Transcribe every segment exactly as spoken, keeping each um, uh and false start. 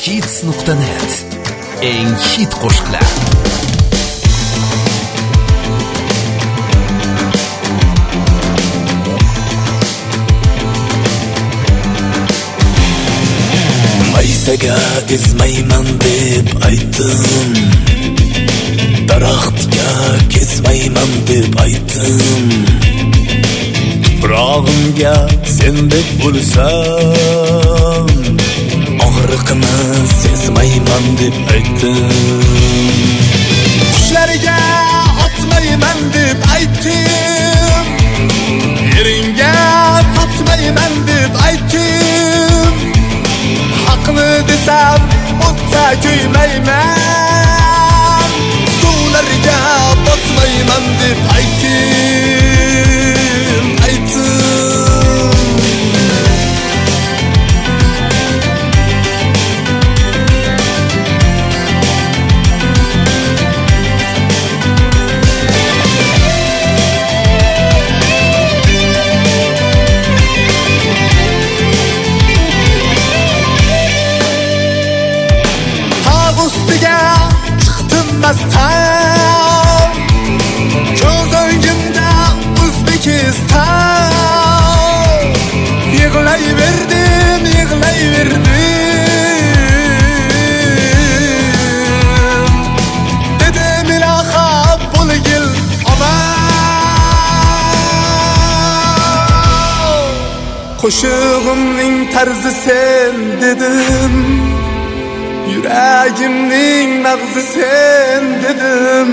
uzhits nuqta net eng hit qo'shiqlar. Maysaga ezmayman deb aytdim, daraxtga kesmayman deb aytdim. Tuprog'imga sendek bo'lsam, og'riqni sezmayman deb aytdim. Qushlarga otmayman deb aytdim, yeringga sotmayman deb aytdim. Haqni desam o'tda kuymayman, suvlarga botmayman deb aytdim, aytdim. Mastan, ko'z o'ngimda O'zbekiston. Yig'layverdim, yig'layverdim. Dedim iloha bo'lgil omon. Qo'shig'imning tarzi sen dedim, yuragimning nabzi sen dedim.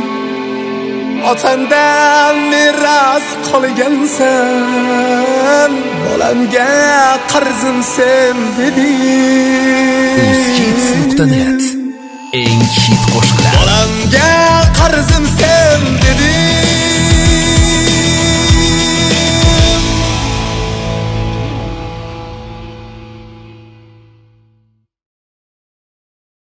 Otandan meros qolgansan, bolamga qarzim sen dedim. uzhits nuqta net eng hit qo'shiqlar. Bolamga qarzim